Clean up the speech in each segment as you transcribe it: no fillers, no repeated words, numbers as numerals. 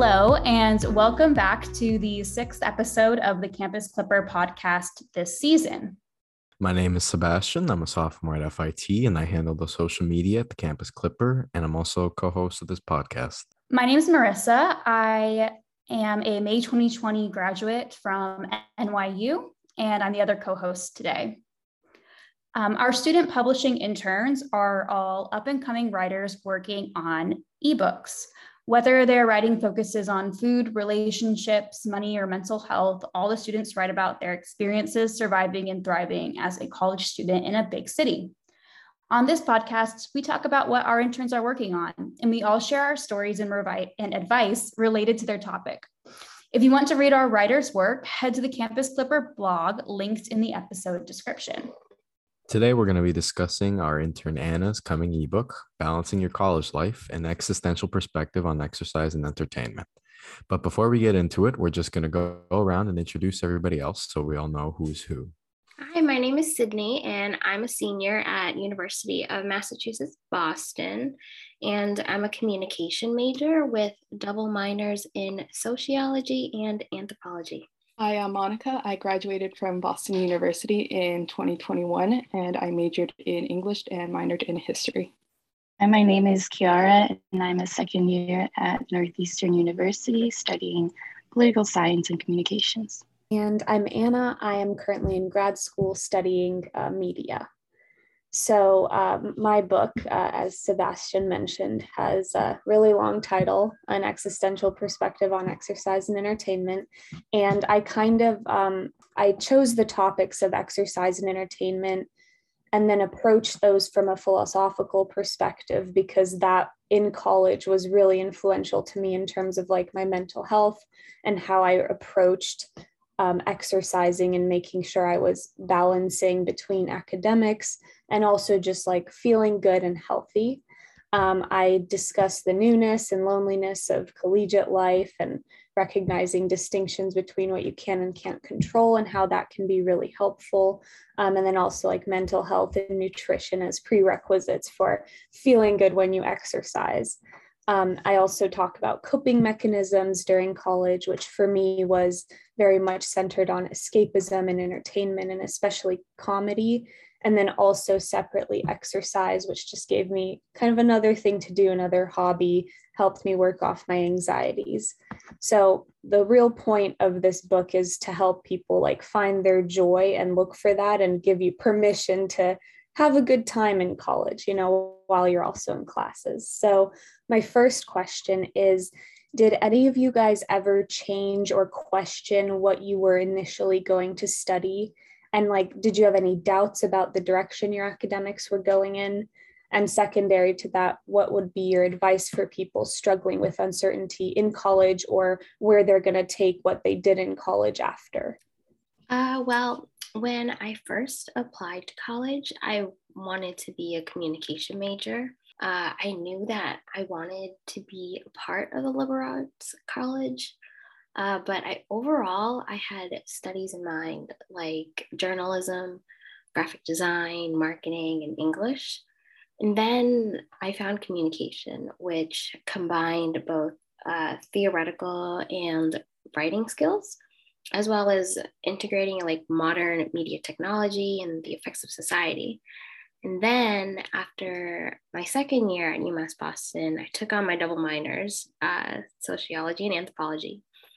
Hello, and welcome back to the sixth episode of the Campus Clipper podcast this season. My name is Sebastian. I'm a sophomore at FIT, and I handle the social media at the Campus Clipper, and I'm also a co-host of this podcast. My name is Marissa. I am a May 2020 graduate from NYU, and I'm the other co-host today. Our student publishing interns are all up-and-coming writers working on ebooks. Whether their writing focuses on food, relationships, money, or mental health, all the students write about their experiences surviving and thriving as a college student in a big city. On this podcast, we talk about what our interns are working on, and we all share our stories and advice related to their topic. If you want to read our writers' work, head to the Campus Clipper blog linked in the episode description. Today, we're going to be discussing our intern Anna's coming ebook, Balancing Your College Life, an existential perspective on exercise and entertainment. But before we get into it, we're just going to go around and introduce everybody else so we all know who's who. Hi, my name is Sydney, and I'm a senior at University of Massachusetts, Boston, and I'm a communication major with double minors in sociology and anthropology. Hi, I'm Monica. I graduated from Boston University in 2021, and I majored in English and minored in history. And my name is Kiara, and I'm a second year at Northeastern University studying political science and communications. And I'm Anna. I am currently in grad school studying media. So my book, as Sebastian mentioned, has a really long title, An Existential Perspective on Exercise and Entertainment. And I I chose the topics of exercise and entertainment and then approached those from a philosophical perspective, because that in college was really influential to me in terms of like my mental health and how I approached exercising and making sure I was balancing between academics and also just like feeling good and healthy. I discussed the newness and loneliness of collegiate life and recognizing distinctions between what you can and can't control and how that can be really helpful. And then also like mental health and nutrition as prerequisites for feeling good when you exercise. I also talk about coping mechanisms during college, which for me was very much centered on escapism and entertainment, and especially comedy. And then also separately exercise, which just gave me kind of another thing to do, another hobby, helped me work off my anxieties. So the real point of this book is to help people like find their joy and look for that and give you permission to have a good time in college, while you're also in classes. So my first question is, did any of you guys ever change or question what you were initially going to study? And did you have any doubts about the direction your academics were going in? And secondary to that, what would be your advice for people struggling with uncertainty in college or where they're going to take what they did in college after? Well, when I first applied to college, I wanted to be a communication major. I knew that I wanted to be a part of a liberal arts college, but overall I had studies in mind like journalism, graphic design, marketing, and English. And then I found communication, which combined both theoretical and writing skills, as well as integrating like modern media technology and the effects of society. And then after my second year at UMass Boston, I took on my double minors, sociology and anthropology.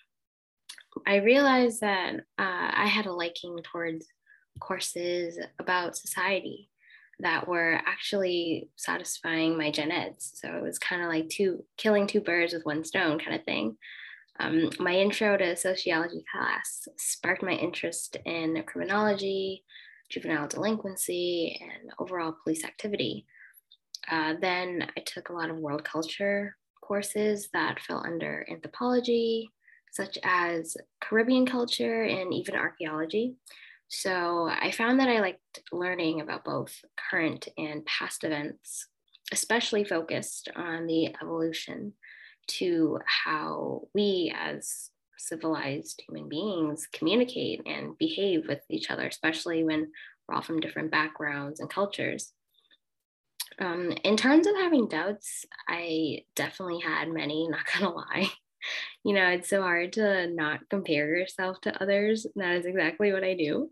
I realized that I had a liking towards courses about society that were actually satisfying my gen eds. So it was kind of like killing two birds with one stone kind of thing. My intro to sociology class sparked my interest in criminology, juvenile delinquency, and overall police activity. Then I took a lot of world culture courses that fell under anthropology, such as Caribbean culture and even archaeology. So I found that I liked learning about both current and past events, especially focused on the evolution to how we as civilized human beings communicate and behave with each other, especially when we're all from different backgrounds and cultures. In terms of having doubts, I definitely had many, not gonna lie. it's so hard to not compare yourself to others. That is exactly what I do.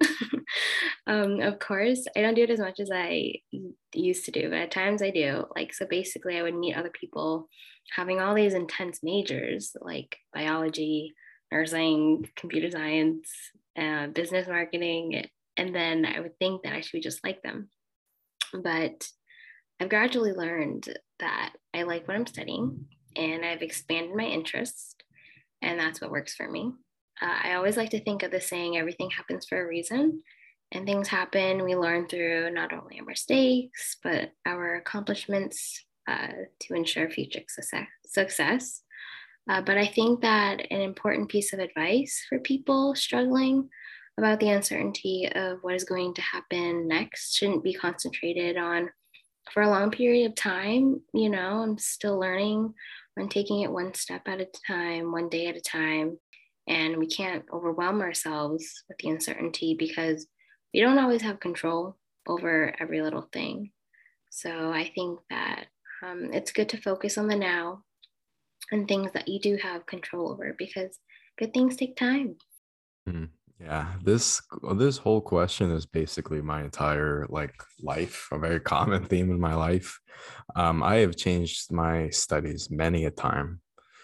Of course, I don't do it as much as I used to do, but at times I do. Like, so basically, I would meet other people having all these intense majors like biology, nursing, computer science, business marketing. And then I would think that I should be just like them. But I've gradually learned that I like what I'm studying and I've expanded my interests, and that's what works for me. I always like to think of the saying, everything happens for a reason, and things happen. We learn through not only our mistakes, but our accomplishments to ensure future success. But I think that an important piece of advice for people struggling about the uncertainty of what is going to happen next shouldn't be concentrated on for a long period of time. I'm still learning. I'm taking it one step at a time, one day at a time. And we can't overwhelm ourselves with the uncertainty because we don't always have control over every little thing. So I think that it's good to focus on the now and things that you do have control over, because good things take time. Mhm. Yeah, this whole question is basically my entire life, a very common theme in my life. I have changed my studies many a time.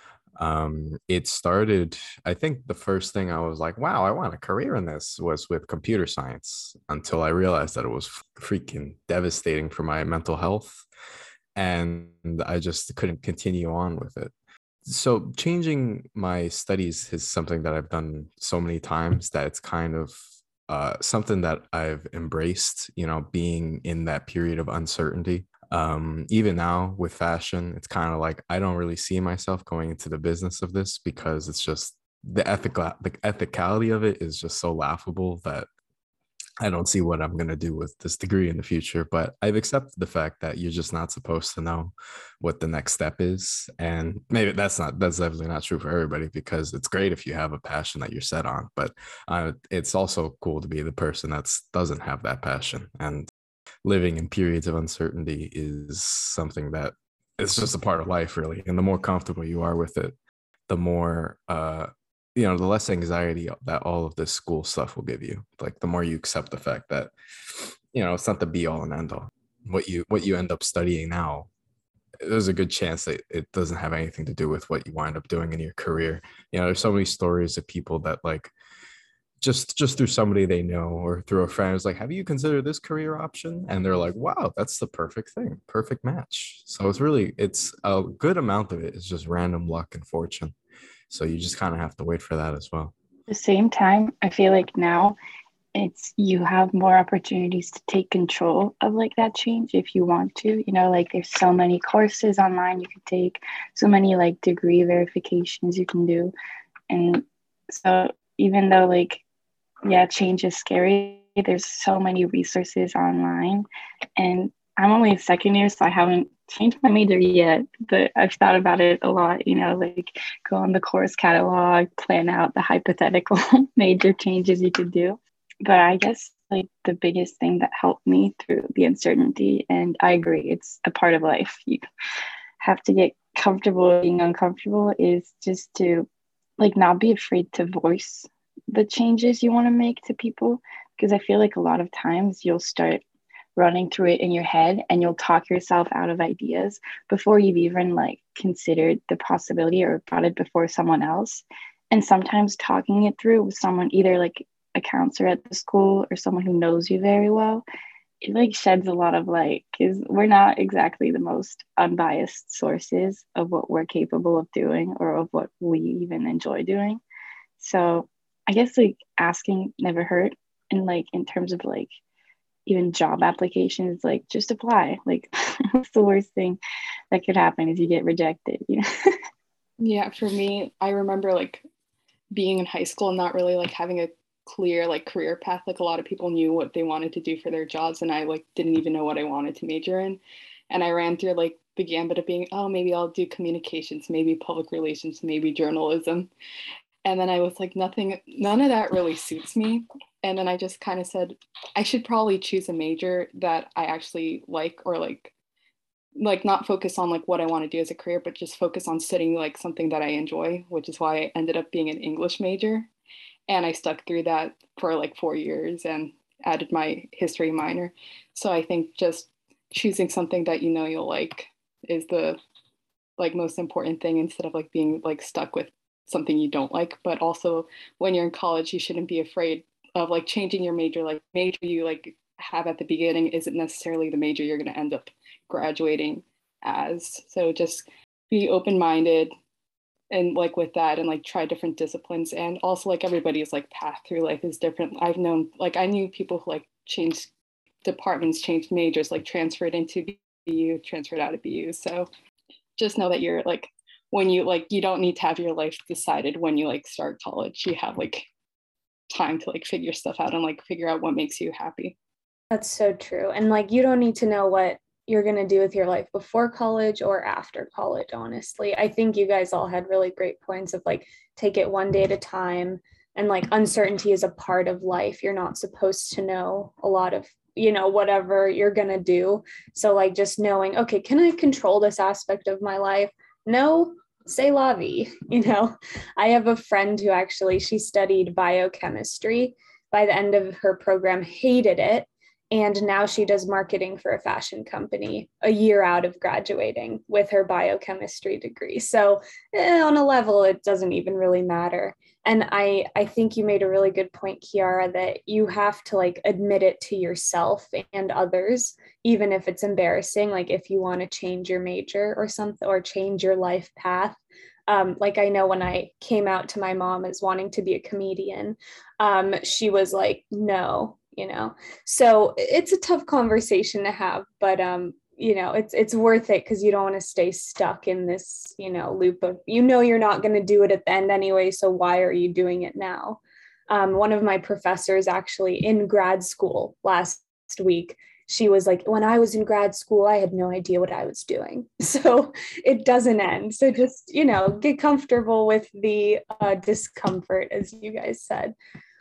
It started, I think the first thing I was like, wow, I want a career in this, was with computer science, until I realized that it was freaking devastating for my mental health. And I just couldn't continue on with it. So changing my studies is something that I've done so many times that it's kind of something that I've embraced, being in that period of uncertainty. Even now with fashion, it's kind of like I don't really see myself going into the business of this, because it's just the ethicality of it is just so laughable that I don't see what I'm going to do with this degree in the future. But I've accepted the fact that you're just not supposed to know what the next step is. And maybe that's definitely not true for everybody, because it's great if you have a passion that you're set on. But it's also cool to be the person that doesn't have that passion. And living in periods of uncertainty is something that it's just a part of life, really. And the more comfortable you are with it, the more the less anxiety that all of this school stuff will give you. Like, the more you accept the fact that it's not the be all and end all. What you end up studying now, there's a good chance that it doesn't have anything to do with what you wind up doing in your career. There's so many stories of people that just through somebody they know or through a friend is like, have you considered this career option? And they're like, wow, that's the perfect thing, perfect match. So it's a good amount of it is just random luck and fortune. So you just kind of have to wait for that as well. At the same time, I feel like now you have more opportunities to take control of that change if you want to. There's so many courses online you can take, so many degree verifications you can do. And so even though change is scary, there's so many resources online. And I'm only a second year, so I haven't changed my major yet, but I've thought about it a lot, go on the course catalog, plan out the hypothetical major changes you could do. But I guess the biggest thing that helped me through the uncertainty, and I agree, it's a part of life, you have to get comfortable being uncomfortable, is just to not be afraid to voice the changes you want to make to people. Because I feel like a lot of times you'll start running through it in your head and you'll talk yourself out of ideas before you've even considered the possibility or brought it before someone else. And sometimes talking it through with someone, either a counselor at the school or someone who knows you very well, it sheds a lot of light, because we're not exactly the most unbiased sources of what we're capable of doing or of what we even enjoy doing. So I guess asking never hurt. And in terms of even job applications, just apply. What's the worst thing that could happen is you get rejected, Yeah, for me, I remember being in high school and not really having a clear career path. A lot of people knew what they wanted to do for their jobs, and I didn't even know what I wanted to major in. And I ran through the gambit of being, oh, maybe I'll do communications, maybe public relations, maybe journalism. And then I was none of that really suits me. And then I just kind of said, I should probably choose a major that I actually like, or like not focus on like what I want to do as a career, but just focus on studying like something that I enjoy, which is why I ended up being an English major. And I stuck through that for like 4 years and added my history minor. So I think just choosing something that you know you'll like is the like most important thing, instead of like being like stuck with something you don't like. But also when you're in college, you shouldn't be afraid of like changing your major. Like major you like have at the beginning isn't necessarily the major you're going to end up graduating as. So just be open-minded and like with that, and like try different disciplines. And also like everybody's like path through life is different. I knew people who like changed departments, changed majors, like transferred into BU, transferred out of BU. So just know that you're like, when you like, you don't need to have your life decided when you like start college. You have like time to like figure stuff out and like figure out what makes you happy. That's so true. And like, you don't need to know what you're going to do with your life before college or after college, honestly. I think you guys all had really great points of like, take it one day at a time. And like, uncertainty is a part of life. You're not supposed to know a lot of, you know, whatever you're going to do. So like, just knowing, okay, can I control this aspect of my life? No, c'est la vie. You know, I have a friend who actually, she studied biochemistry. By the end of her program, hated it. And now she does marketing for a fashion company a year out of graduating with her biochemistry degree. So on a level, it doesn't even really matter. And I think you made a really good point, Kiara, that you have to like admit it to yourself and others, even if it's embarrassing, like if you want to change your major or something, or change your life path. Like I know when I came out to my mom as wanting to be a comedian, she was like, no, you know. So it's a tough conversation to have, but you know, it's worth it, because you don't want to stay stuck in this, you know, loop of, you know, you're not going to do it at the end anyway, so why are you doing it now? One of my professors actually in grad school last week, she was like, when I was in grad school, I had no idea what I was doing. So it doesn't end. So just, you know, get comfortable with the discomfort, as you guys said.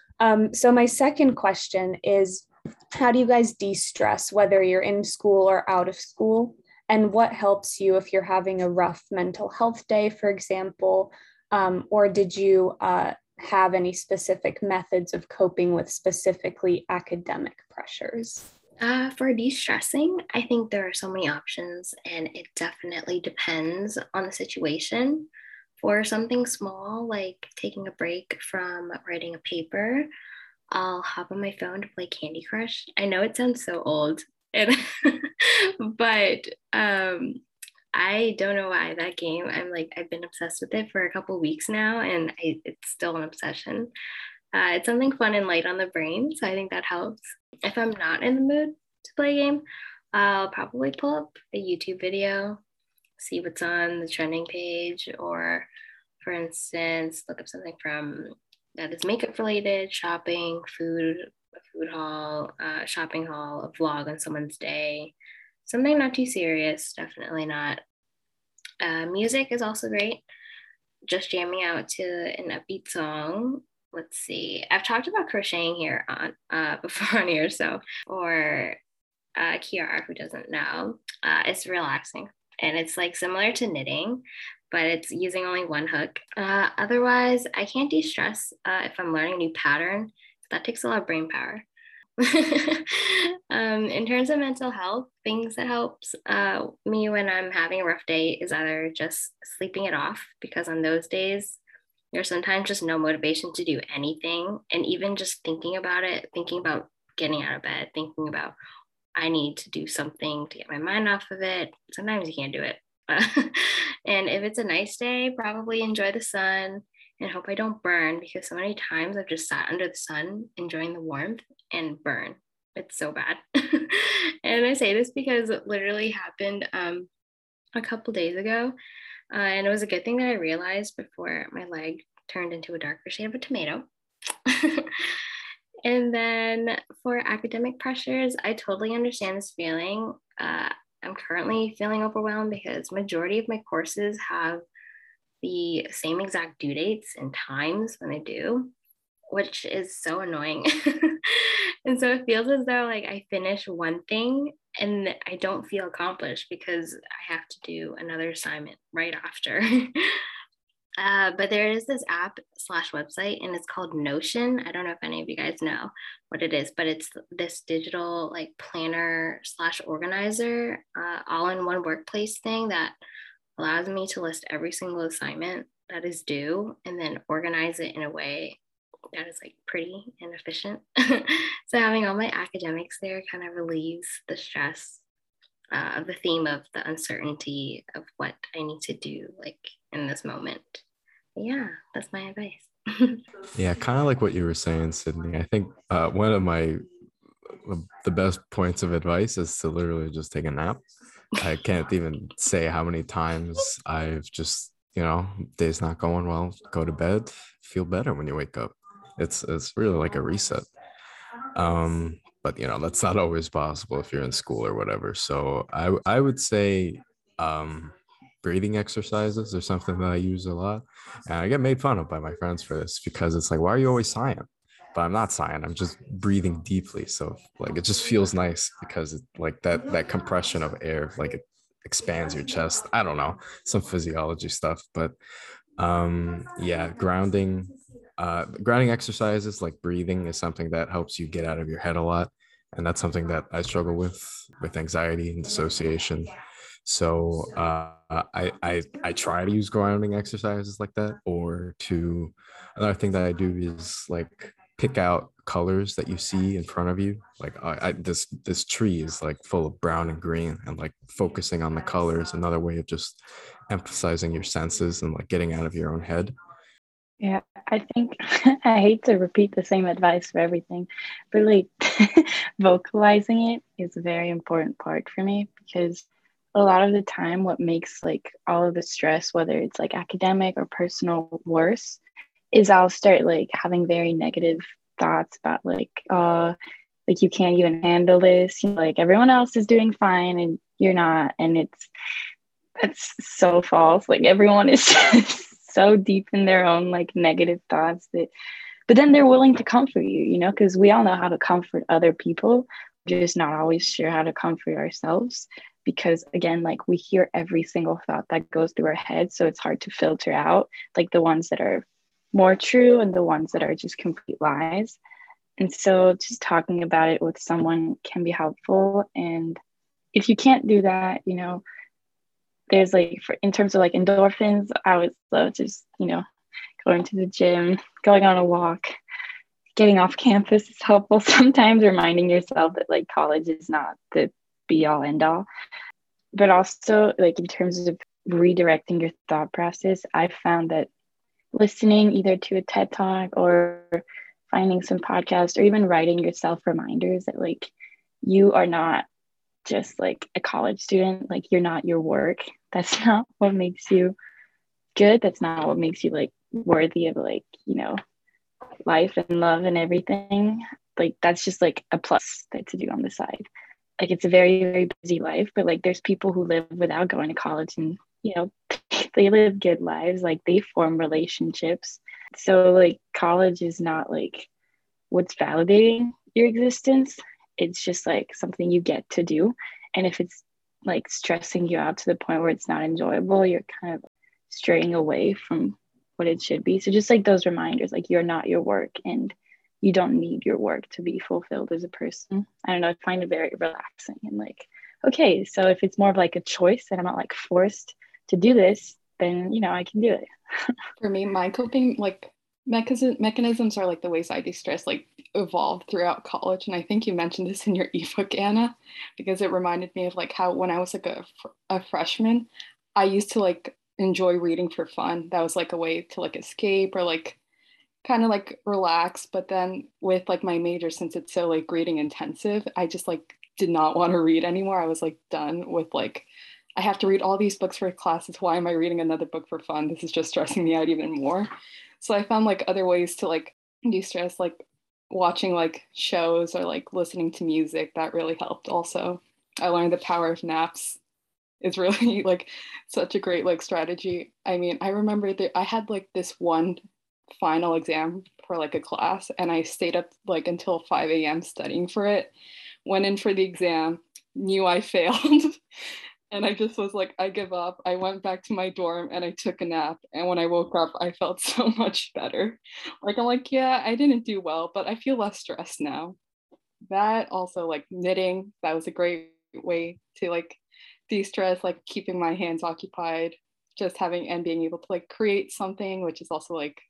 So my second question is, how do you guys de-stress, whether you're in school or out of school? And what helps you if you're having a rough mental health day, for example? Or did you have any specific methods of coping with specifically academic pressures? For de-stressing, I think there are so many options, and it definitely depends on the situation. For something small, like taking a break from writing a paper, I'll hop on my phone to play Candy Crush. I know it sounds so old, and but I don't know why that game. I've been obsessed with it for a couple weeks now, and it's still an obsession. It's something fun and light on the brain, so I think that helps. If I'm not in the mood to play a game, I'll probably pull up a YouTube video, see what's on the trending page, or for instance, look up something from that is makeup related, shopping, food, a food haul, shopping haul, a vlog on someone's day, something not too serious, definitely not. Music is also great. Just jamming out to an upbeat song. Let's see. I've talked about crocheting here on before on here, so or Kiara, who doesn't know, it's relaxing, and it's like similar to knitting, but it's using only one hook. Otherwise, I can't de-stress if I'm learning a new pattern. That takes a lot of brain power. In terms of mental health, things that helps me when I'm having a rough day is either just sleeping it off, because on those days, there's sometimes just no motivation to do anything. And even just thinking about it, thinking about getting out of bed, thinking about I need to do something to get my mind off of it. Sometimes you can't do it. And if it's a nice day, probably enjoy the sun and hope I don't burn, because so many times I've just sat under the sun enjoying the warmth and burn. It's so bad. And I say this because it literally happened a couple days ago. And it was a good thing that I realized before my leg turned into a darker shade of a tomato. And then for academic pressures, I totally understand this feeling. I'm currently feeling overwhelmed because majority of my courses have the same exact due dates and times when they do, which is so annoying. And so it feels as though like I finish one thing and I don't feel accomplished because I have to do another assignment right after. But there is this app / website, and it's called Notion. I don't know if any of you guys know what it is, but it's this digital like planner / organizer, all in one workplace thing that allows me to list every single assignment that is due and then organize it in a way that is like pretty and efficient. So having all my academics there kind of relieves the stress of the theme of the uncertainty of what I need to do like in this moment. Yeah, that's my advice. Yeah, kind of like what you were saying, Sydney. I think one of the best points of advice is to literally just take a nap. I can't even say how many times I've just, day's not going well, go to bed, feel better when you wake up. It's really like a reset. But that's not always possible if you're in school or whatever. So I would say breathing exercises are something that I use a lot. And I get made fun of by my friends for this because it's like, why are you always sighing? But I'm not sighing, I'm just breathing deeply. So like it just feels nice because it, like that compression of air, like it expands your chest. I don't know, some physiology stuff. But yeah, grounding exercises like breathing is something that helps you get out of your head a lot. And that's something that I struggle with anxiety and dissociation. So I try to use grounding exercises like that, or to another thing that I do is like pick out colors that you see in front of you. Like this tree is like full of brown and green, and like focusing on the colors, another way of just emphasizing your senses and like getting out of your own head. Yeah, I think I hate to repeat the same advice for everything, but like vocalizing it is a very important part for me, because a lot of the time what makes like all of the stress, whether it's like academic or personal, worse, is I'll start like having very negative thoughts about like you can't even handle this, like everyone else is doing fine and you're not. And that's so false. Like everyone is so deep in their own like negative thoughts but then they're willing to comfort you, because we all know how to comfort other people. We're just not always sure how to comfort ourselves, because again, like we hear every single thought that goes through our head. So it's hard to filter out like the ones that are more true and the ones that are just complete lies. And so just talking about it with someone can be helpful. And if you can't do that, there's like, in terms of like endorphins, I would love just, going to the gym, going on a walk, getting off campus is helpful. Sometimes reminding yourself that like college is not the be all end all. But also like in terms of redirecting your thought process, I found that listening either to a TED Talk or finding some podcast, or even writing yourself reminders that like you are not just like a college student, like you're not your work. That's not what makes you good. That's not what makes you like worthy of like, life and love and everything. Like that's just like a plus to do on the side. Like it's a very, very busy life, but like there's people who live without going to college and, they live good lives, like they form relationships. So like college is not like what's validating your existence. It's just like something you get to do. And if it's like stressing you out to the point where it's not enjoyable, you're kind of straying away from what it should be. So just like those reminders, like you're not your work and you don't need your work to be fulfilled as a person. I don't know, I find it very relaxing and like, okay, so if it's more of like a choice and I'm not like forced to do this, then, I can do it. For me, my coping like mechanisms are like the ways I de-stress like evolved throughout college. And I think you mentioned this in your ebook, Anna, because it reminded me of like how when I was like a freshman, I used to like enjoy reading for fun. That was like a way to like escape or like kind of like relax. But then with like my major, since it's so like reading intensive, I just like did not want to read anymore. I was like done with like, I have to read all these books for classes. Why am I reading another book for fun? This is just stressing me out even more. So I found like other ways to like de-stress, like watching like shows or like listening to music. That really helped. Also, I learned the power of naps. It's really like such a great like strategy. I mean, I remember that I had like this one final exam for like a class and I stayed up like until 5 a.m. studying for it. Went in for the exam, knew I failed. And I just was like, I give up. I went back to my dorm and I took a nap. And when I woke up, I felt so much better. Like, I'm like, yeah, I didn't do well, but I feel less stressed now. That also, like knitting, that was a great way to like de-stress, like keeping my hands occupied, just having and being able to like create something, which is also like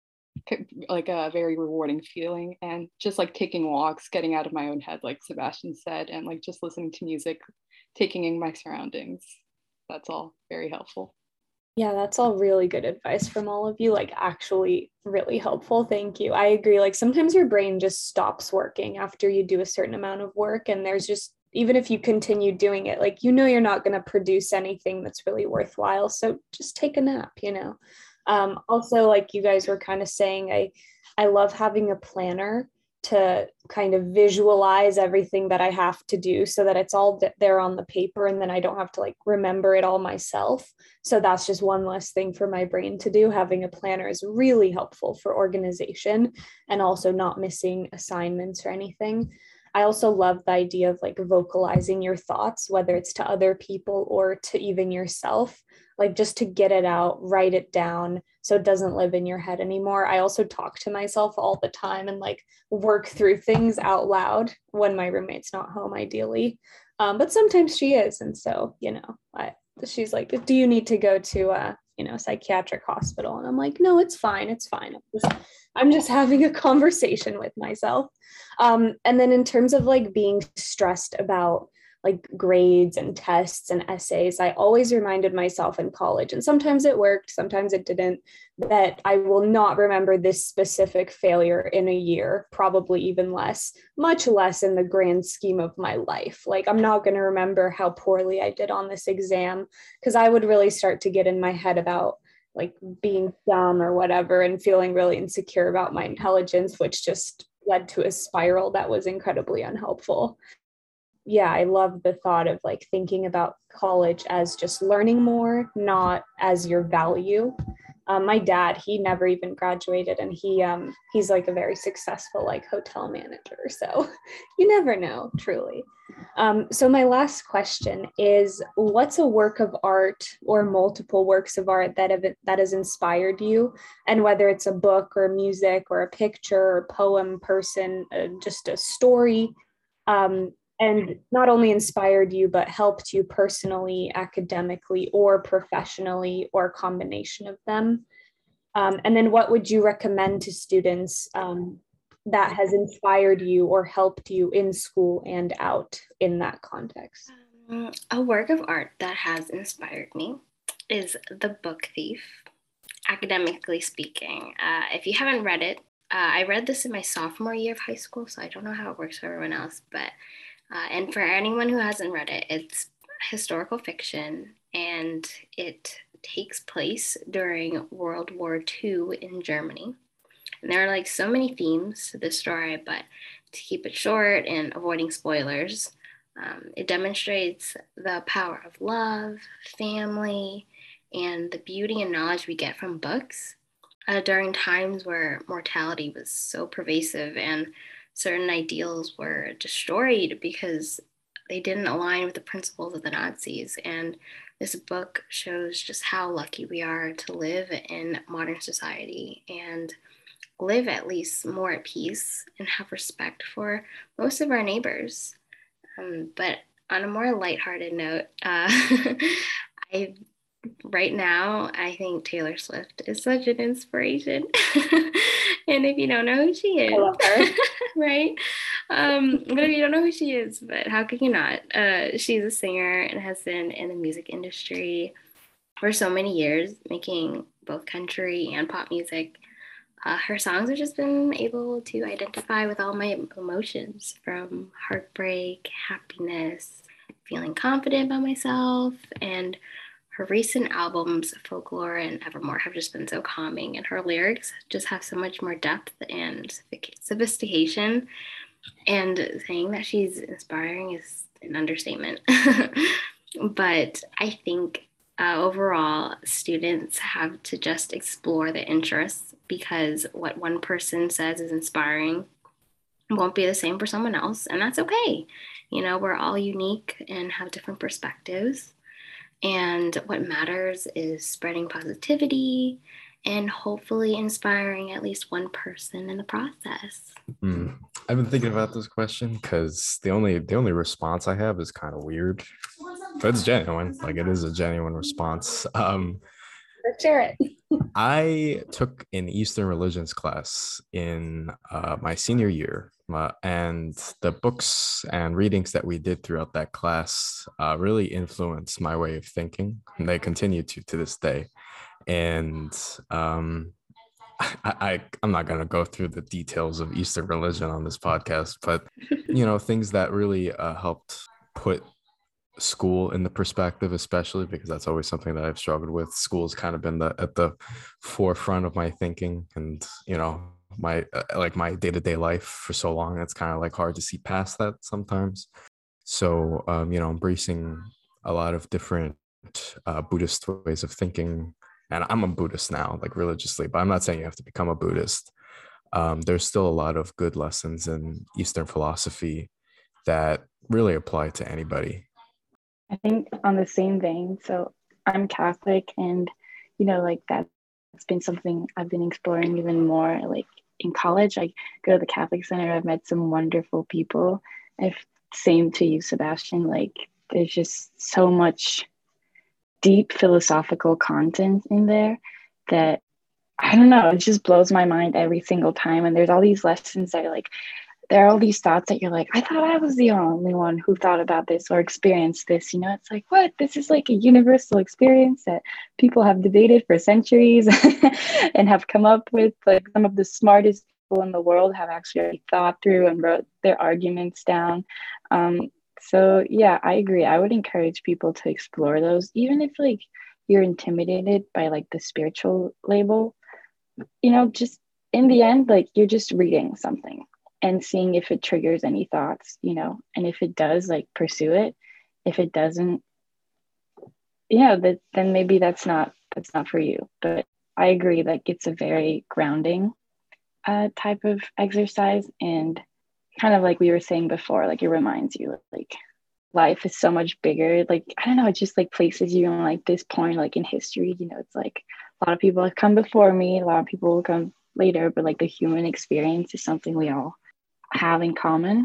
a very rewarding feeling. And just like taking walks, getting out of my own head, like Sebastian said, and like just listening to music, taking in my surroundings. That's all very helpful. Yeah, that's all really good advice from all of you. Like, actually, really helpful. Thank you. I agree. Like, sometimes your brain just stops working after you do a certain amount of work. And there's just, even if you continue doing it, like, you're not going to produce anything that's really worthwhile. So just take a nap. Also, like you guys were kind of saying, I love having a planner to kind of visualize everything that I have to do so that it's all there on the paper, and then I don't have to like remember it all myself. So that's just one less thing for my brain to do. Having a planner is really helpful for organization and also not missing assignments or anything. I also love the idea of like vocalizing your thoughts, whether it's to other people or to even yourself, like just to get it out, write it down so it doesn't live in your head anymore. I also talk to myself all the time and like work through things out loud when my roommate's not home, ideally. But sometimes she is. And so, she's like, do you need to go to a psychiatric hospital? And I'm like, no, it's fine. It's fine. I'm just having a conversation with myself. And then in terms of like being stressed about like grades and tests and essays, I always reminded myself in college, and sometimes it worked, sometimes it didn't, that I will not remember this specific failure in a year, probably even less, much less in the grand scheme of my life. Like, I'm not going to remember how poorly I did on this exam, because I would really start to get in my head about like being dumb or whatever and feeling really insecure about my intelligence, which just led to a spiral that was incredibly unhelpful. Yeah, I love the thought of like thinking about college as just learning more, not as your value. My dad, he never even graduated, and he's like a very successful like hotel manager. So you never know, truly. So my last question is, what's a work of art or multiple works of art that has inspired you? And whether it's a book or music or a picture or poem, person, just a story, and not only inspired you, but helped you personally, academically, or professionally, or a combination of them. And then what would you recommend to students that has inspired you or helped you in school and out in that context? A work of art that has inspired me is The Book Thief, academically speaking. If you haven't read it, I read this in my sophomore year of high school, so I don't know how it works for everyone else, but and for anyone who hasn't read it, it's historical fiction, and it takes place during World War II in Germany. And there are like so many themes to this story, but to keep it short and avoiding spoilers, it demonstrates the power of love, family, and the beauty and knowledge we get from books during times where mortality was so pervasive and certain ideals were destroyed because they didn't align with the principles of the Nazis. And this book shows just how lucky we are to live in modern society and live at least more at peace and have respect for most of our neighbors. But on a more lighthearted note, right now, I think Taylor Swift is such an inspiration. And if you don't know who she is, I love her. right? But if you don't know who she is, but how could you not? She's a singer and has been in the music industry for so many years, making both country and pop music. Her songs have just been able to identify with all my emotions, from heartbreak, happiness, feeling confident about myself, and her recent albums, Folklore and Evermore, have just been so calming, and her lyrics just have so much more depth and sophistication. And saying that she's inspiring is an understatement. But I think overall, students have to just explore the interests, because what one person says is inspiring won't be the same for someone else, and that's okay. You know, we're all unique and have different perspectives. And what matters is spreading positivity and hopefully inspiring at least one person in the process. I've been thinking about this question because the only response I have is kind of weird, but it's genuine. Like, it is a genuine response. Let's share it. I took an Eastern religions class in my senior year, and the books and readings that we did throughout that class really influenced my way of thinking, and they continue to this day. And I'm not going to go through the details of Eastern religion on this podcast, but things that really helped put school in the perspective, especially because that's always something that I've struggled with. School's kind of been at the forefront of my thinking, and my like my day-to-day life for so long. It's kind of like hard to see past that sometimes. So embracing a lot of different Buddhist ways of thinking, and I'm a Buddhist now, like religiously, but I'm not saying you have to become a Buddhist. There's still a lot of good lessons in Eastern philosophy that really apply to anybody. I think on the same vein, so I'm Catholic, and like that's been something I've been exploring even more. Like in college, I go to the Catholic Center. I've met some wonderful people. If same to you, Sebastian. Like there's just so much deep philosophical content in there that I don't know, it just blows my mind every single time. And there's all these lessons that are like, there are all these thoughts that you're like, I thought I was the only one who thought about this or experienced this. It's like, what? This is like a universal experience that people have debated for centuries and have come up with. Like some of the smartest people in the world have actually thought through and wrote their arguments down. So yeah, I agree. I would encourage people to explore those, even if like you're intimidated by like the spiritual label, just in the end, like you're just reading something and seeing if it triggers any thoughts, and if it does, like pursue it. If it doesn't, then maybe that's not for you. But I agree, like it's a very grounding type of exercise, and kind of like we were saying before, like it reminds you like life is so much bigger. Like, I don't know, it just like places you on like this point, like in history, it's like a lot of people have come before me, a lot of people will come later, but like the human experience is something we all have in common.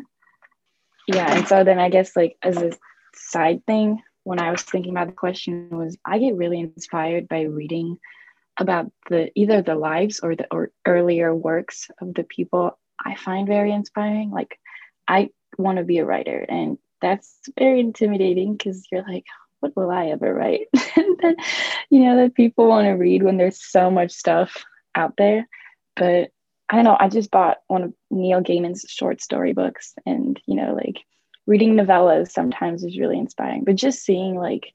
Yeah. And so then I guess like as a side thing, when I was thinking about the question, was I get really inspired by reading about either the lives or earlier works of the people I find very inspiring. Like I want to be a writer, and that's very intimidating because you're like, what will I ever write? And then, that people want to read when there's so much stuff out there. But I don't know, I just bought one of Neil Gaiman's short story books, and, like reading novellas sometimes is really inspiring, but just seeing like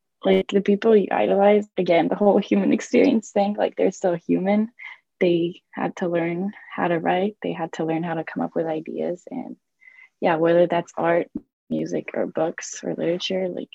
the people you idolize, again, the whole human experience thing, like they're still human. They had to learn how to write. They had to learn how to come up with ideas. And yeah, whether that's art, music, or books or literature, like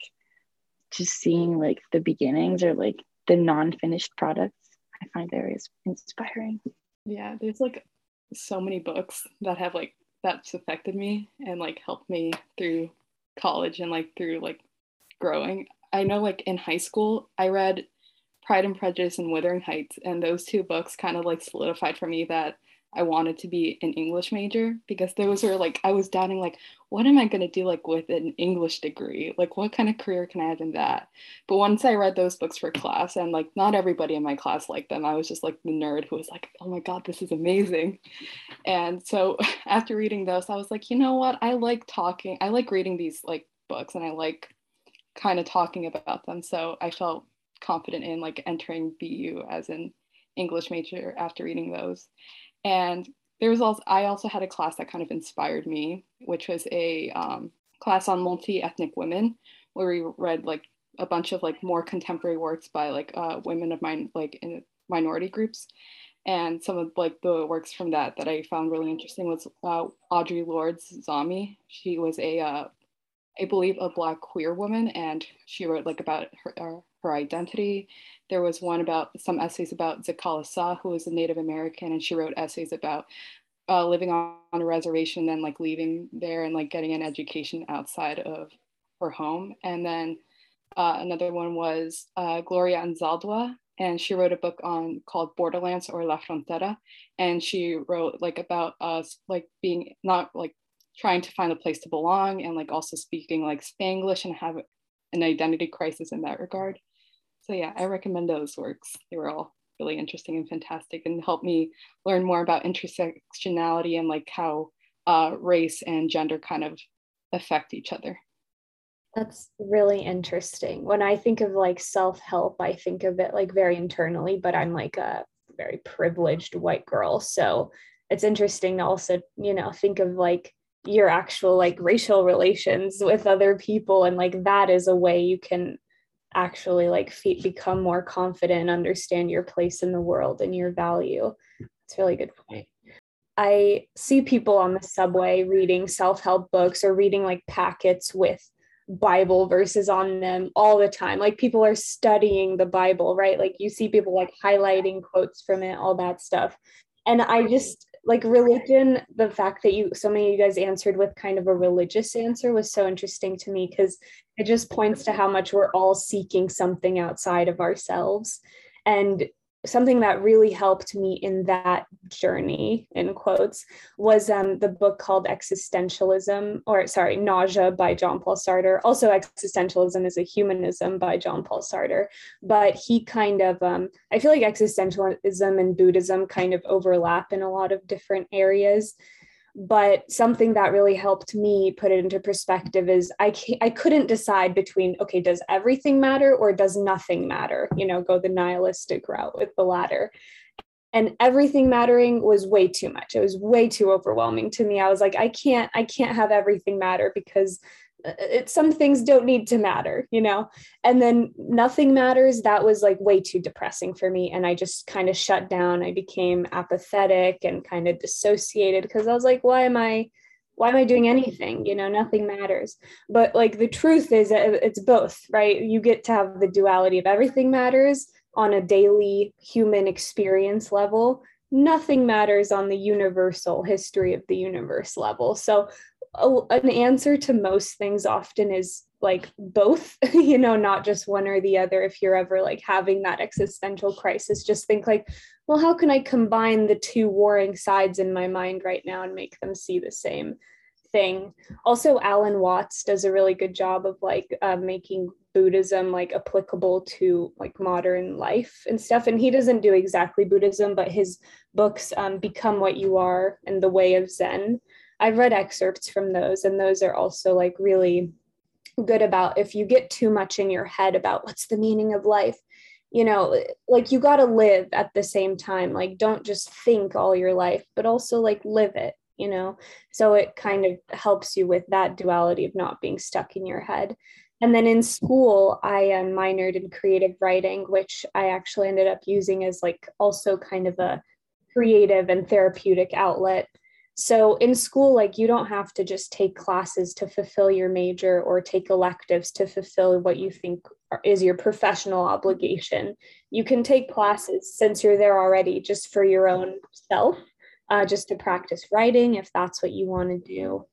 just seeing like the beginnings or like the non-finished products, I find very inspiring. Yeah, there's like so many books that have like that's affected me and like helped me through college and like through like growing. I know like in high school, I read Pride and Prejudice and Wuthering Heights, and those two books kind of like solidified for me that I wanted to be an English major, because those were like, I was doubting like, what am I going to do like with an English degree? Like what kind of career can I have in that? But once I read those books for class, and like not everybody in my class liked them, I was just like the nerd who was like, oh my God, this is amazing. And so after reading those, I was like, you know what? I like reading these like books, and I like kind of talking about them. So I felt confident in like entering BU as an English major after reading those. And I also had a class that kind of inspired me, which was a class on multi-ethnic women, where we read like a bunch of like more contemporary works by like women of mine, like in minority groups. And some of like the works from that I found really interesting was Audre Lorde's Zami. She was I believe a Black queer woman, and she wrote like about her identity. There was one about some essays about Zakala Sa, who was a Native American, and she wrote essays about living on a reservation, then like leaving there and like getting an education outside of her home. And then another one was Gloria Anzaldúa, and she wrote a book called Borderlands or La Frontera, and she wrote like about us like being not like trying to find a place to belong, and like also speaking like Spanglish and have an identity crisis in that regard. So yeah, I recommend those works. They were all really interesting and fantastic and helped me learn more about intersectionality and like how race and gender kind of affect each other. That's really interesting. When I think of like self-help, I think of it like very internally, but I'm like a very privileged white girl. So it's interesting to also, think of like your actual like racial relations with other people. And like that is a way you can actually like become more confident and understand your place in the world and your value. It's a really good point. I see people on the subway reading self-help books or reading like packets with Bible verses on them all the time. Like people are studying the Bible, right? Like you see people like highlighting quotes from it, all that stuff. And I just like religion, the fact that so many of you guys answered with kind of a religious answer was so interesting to me, because it just points to how much we're all seeking something outside of ourselves. And something that really helped me in that journey, in quotes, was the book called Nausea by Jean-Paul Sartre. Also, Existentialism is a Humanism by Jean-Paul Sartre. But he kind of, I feel like existentialism and Buddhism kind of overlap in a lot of different areas. But something that really helped me put it into perspective is I couldn't decide between, okay, does everything matter or does nothing matter? Go the nihilistic route with the latter. And everything mattering was way too much. It was way too overwhelming to me. I was like, I can't have everything matter, because some things don't need to matter, and then nothing matters. That was like way too depressing for me. And I just kind of shut down. I became apathetic and kind of dissociated, because I was like, why am I doing anything? Nothing matters. But like the truth is it's both, right? You get to have the duality of everything matters on a daily human experience level. Nothing matters on the universal history of the universe level. So an answer to most things often is like both, not just one or the other. If you're ever like having that existential crisis, just think like, well, how can I combine the two warring sides in my mind right now and make them see the same thing? Also, Alan Watts does a really good job of like making Buddhism like applicable to like modern life and stuff. And he doesn't do exactly Buddhism, but his books, Become What You Are and The Way of Zen, I've read excerpts from those, and those are also like really good about if you get too much in your head about what's the meaning of life, like you got to live at the same time. Like don't just think all your life, but also like live it, so it kind of helps you with that duality of not being stuck in your head. And then in school, I minored in creative writing, which I actually ended up using as like also kind of a creative and therapeutic outlet. So in school, like you don't have to just take classes to fulfill your major or take electives to fulfill what you think is your professional obligation. You can take classes since you're there already just for your own self, just to practice writing if that's what you want to do.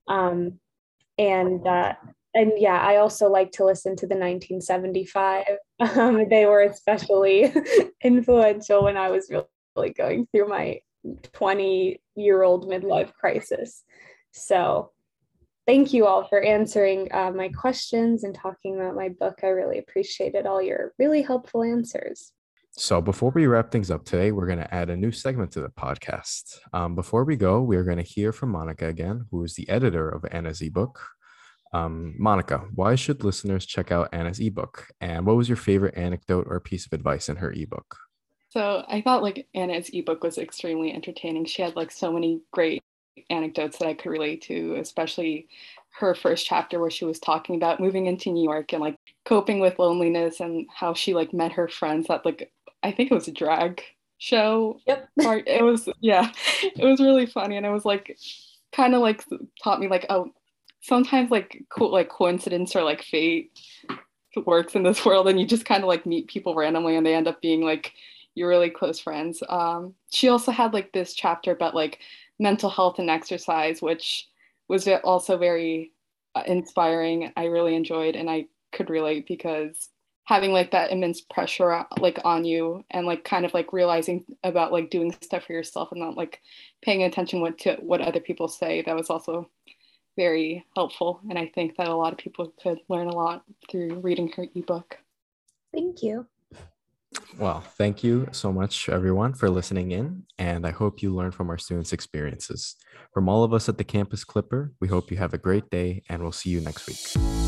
And yeah, I also like to listen to the 1975. They were especially influential when I was really going through my 20-year-old midlife crisis. So thank you all for answering my questions and talking about my book. I really appreciated all your really helpful answers. So before we wrap things up today, we're going to add a new segment to the podcast. Before we go, we're going to hear from Monica again, who is the editor of Anna's ebook. Monica, why should listeners check out Anna's ebook? And what was your favorite anecdote or piece of advice in her ebook? So I thought like Anna's ebook was extremely entertaining. She had like so many great anecdotes that I could relate to, especially her first chapter where she was talking about moving into New York and like coping with loneliness and how she like met her friends at like, I think it was a drag show. Yep. It was really funny. And it was like kind of like taught me like, oh, sometimes like coincidence or like fate works in this world, and you just kind of like meet people randomly and they end up being like your really close friends. She also had like this chapter about like mental health and exercise, which was also very inspiring. I really enjoyed, and I could relate because having like that immense pressure like on you, and like kind of like realizing about like doing stuff for yourself and not like paying attention to what other people say, that was also very helpful. And I think that a lot of people could learn a lot through reading her ebook. Thank you. Well, thank you so much, everyone, for listening in, and I hope you learned from our students' experiences. From all of us at the Campus Clipper, we hope you have a great day, and we'll see you next week.